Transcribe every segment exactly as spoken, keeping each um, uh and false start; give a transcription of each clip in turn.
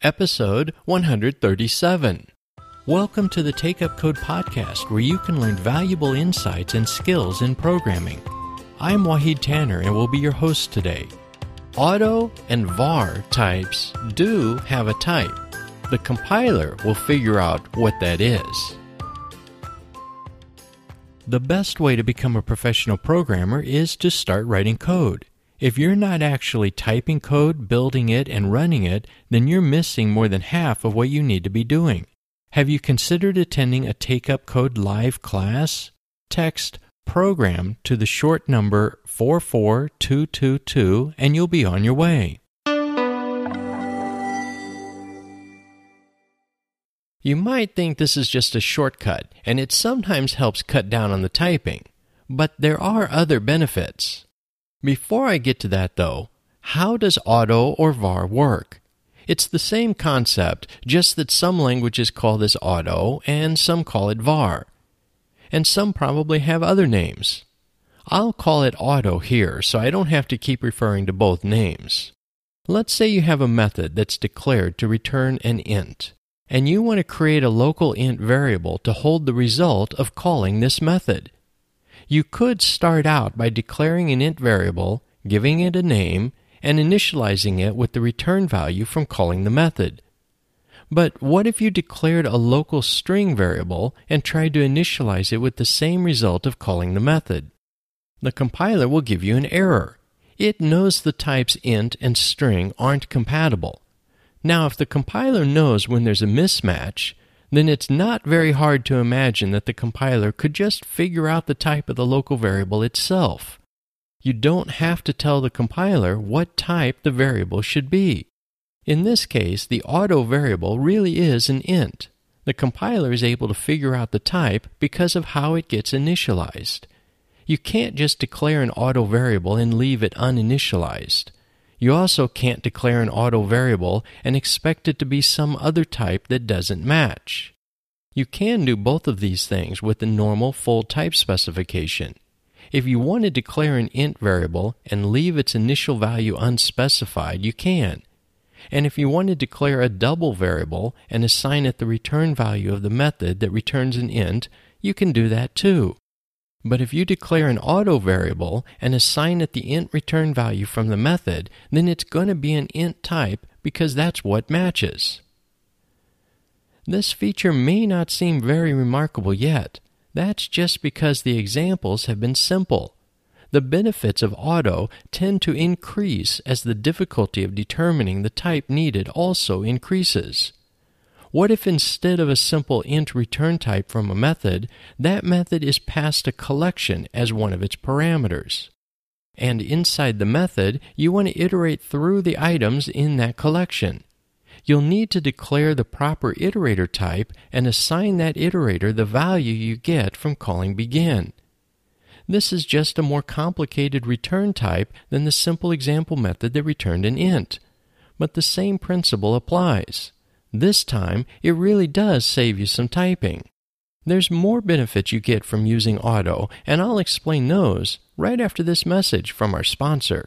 Episode one thirty-seven. Welcome to the Take Up Code podcast, where you can learn valuable insights and skills in programming. I'm Wahid Tanner and will be your host today. Auto and var types do have a type. The compiler will figure out what that is. The best way to become a professional programmer is to start writing code. If you're not actually typing code, building it, and running it, then you're missing more than half of what you need to be doing. Have you considered attending a Take Up Code live class? Text program to the short number four four two two two and you'll be on your way. You might think this is just a shortcut, and it sometimes helps cut down on the typing, but there are other benefits. Before I get to that, though, how does auto or var work? It's the same concept, just that some languages call this auto and some call it var. And some probably have other names. I'll call it auto here, so I don't have to keep referring to both names. Let's say you have a method that's declared to return an int, and you want to create a local int variable to hold the result of calling this method. You could start out by declaring an int variable, giving it a name, and initializing it with the return value from calling the method. But what if you declared a local string variable and tried to initialize it with the same result of calling the method? The compiler will give you an error. It knows the types int and string aren't compatible. Now, if the compiler knows when there's a mismatch, then it's not very hard to imagine that the compiler could just figure out the type of the local variable itself. You don't have to tell the compiler what type the variable should be. In this case, the auto variable really is an int. The compiler is able to figure out the type because of how it gets initialized. You can't just declare an auto variable and leave it uninitialized. You also can't declare an auto variable and expect it to be some other type that doesn't match. You can do both of these things with the normal full type specification. If you want to declare an int variable and leave its initial value unspecified, you can. And if you want to declare a double variable and assign it the return value of the method that returns an int, you can do that too. But if you declare an auto variable and assign it the int return value from the method, then it's going to be an int type because that's what matches. This feature may not seem very remarkable yet. That's just because the examples have been simple. The benefits of auto tend to increase as the difficulty of determining the type needed also increases. What if instead of a simple int return type from a method, that method is passed a collection as one of its parameters? And inside the method, you want to iterate through the items in that collection. You'll need to declare the proper iterator type and assign that iterator the value you get from calling begin. This is just a more complicated return type than the simple example method that returned an int. But the same principle applies. This time, it really does save you some typing. There's more benefits you get from using auto, and I'll explain those right after this message from our sponsor.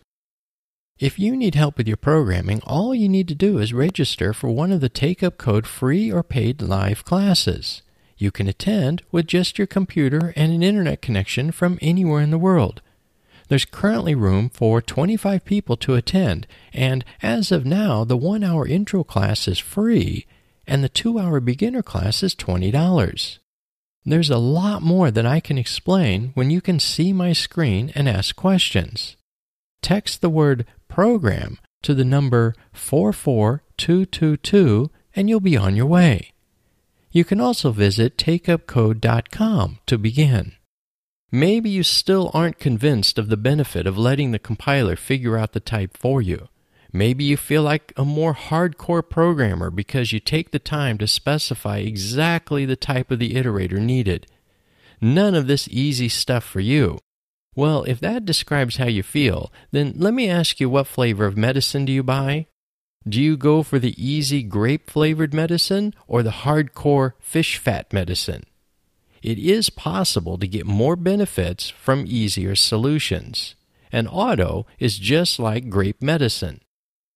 If you need help with your programming, all you need to do is register for one of the Take Up Code free or paid live classes. You can attend with just your computer and an internet connection from anywhere in the world. There's currently room for twenty-five people to attend, and as of now, the one-hour intro class is free, and the two-hour beginner class is twenty dollars. There's a lot more that I can explain when you can see my screen and ask questions. Text the word program to the number four four two two two, and you'll be on your way. You can also visit take up code dot com to begin. Maybe you still aren't convinced of the benefit of letting the compiler figure out the type for you. Maybe you feel like a more hardcore programmer because you take the time to specify exactly the type of the iterator needed. None of this easy stuff for you. Well, if that describes how you feel, then let me ask you, what flavor of medicine do you buy? Do you go for the easy grape-flavored medicine or the hardcore fish fat medicine? It is possible to get more benefits from easier solutions, and auto is just like grape medicine.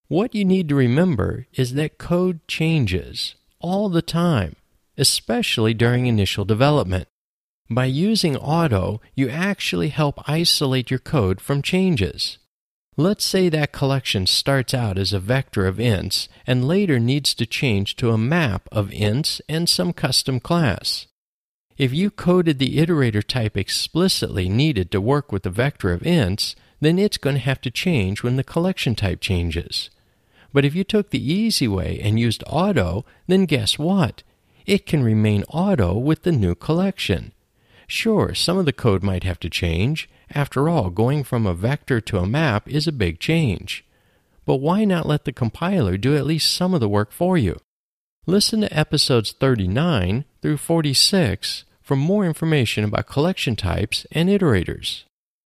What you need to remember is that code changes all the time, especially during initial development. By using auto, you actually help isolate your code from changes. Let's say that collection starts out as a vector of ints and later needs to change to a map of ints and some custom class. If you coded the iterator type explicitly needed to work with the vector of ints, then it's going to have to change when the collection type changes. But if you took the easy way and used auto, then guess what? It can remain auto with the new collection. Sure, some of the code might have to change. After all, going from a vector to a map is a big change. But why not let the compiler do at least some of the work for you? Listen to episodes thirty-nine through forty-six for more information about collection types and iterators.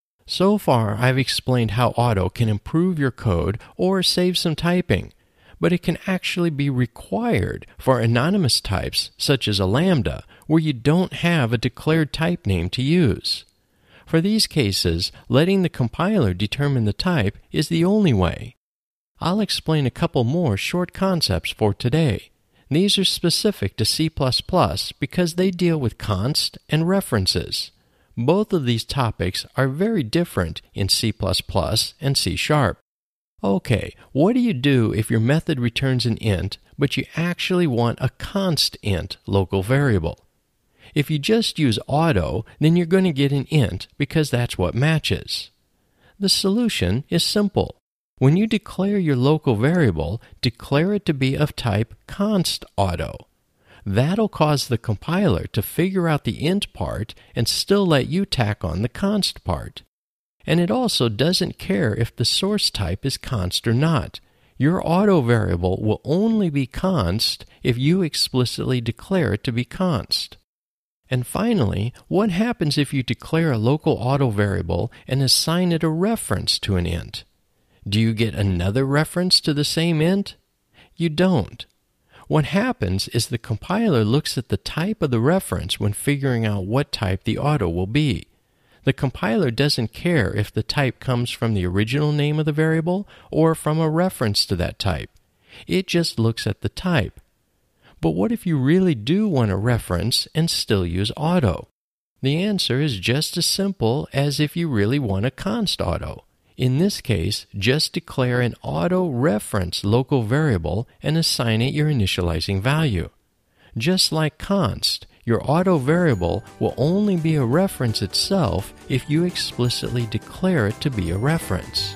So far, I've explained how auto can improve your code or save some typing, but it can actually be required for anonymous types such as a lambda, where you don't have a declared type name to use. For these cases, letting the compiler determine the type is the only way. I'll explain a couple more short concepts for today. These are specific to C plus plus because they deal with const and references. Both of these topics are very different in C plus plus and C sharp. Okay, what do you do if your method returns an int, but you actually want a const int local variable? If you just use auto, then you're going to get an int because that's what matches. The solution is simple. When you declare your local variable, declare it to be of type const auto. That'll cause the compiler to figure out the int part and still let you tack on the const part. And it also doesn't care if the source type is const or not. Your auto variable will only be const if you explicitly declare it to be const. And finally, what happens if you declare a local auto variable and assign it a reference to an int? Do you get another reference to the same int? You don't. What happens is the compiler looks at the type of the reference when figuring out what type the auto will be. The compiler doesn't care if the type comes from the original name of the variable or from a reference to that type. It just looks at the type. But what if you really do want a reference and still use auto? The answer is just as simple as if you really want a const auto. In this case, just declare an auto reference local variable and assign it your initializing value. Just like const, your auto variable will only be a reference itself if you explicitly declare it to be a reference.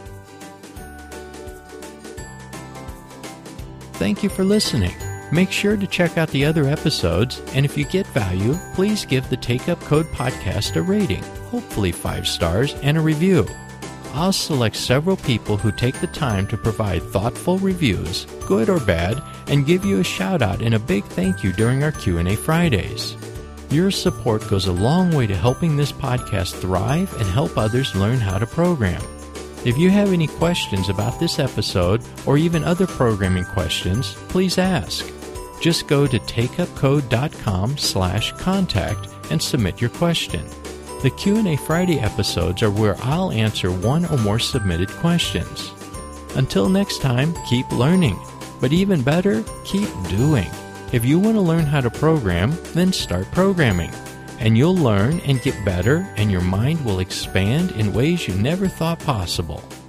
Thank you for listening. Make sure to check out the other episodes, and if you get value, please give the Take Up Code podcast a rating, hopefully five stars, and a review. I'll select several people who take the time to provide thoughtful reviews, good or bad, and give you a shout-out and a big thank you during our Q and A Fridays. Your support goes a long way to helping this podcast thrive and help others learn how to program. If you have any questions about this episode or even other programming questions, please ask. Just go to takeupcode.com slash contact and submit your question. The Q and A Friday episodes are where I'll answer one or more submitted questions. Until next time, keep learning. But even better, keep doing. If you want to learn how to program, then start programming. And you'll learn and get better, and your mind will expand in ways you never thought possible.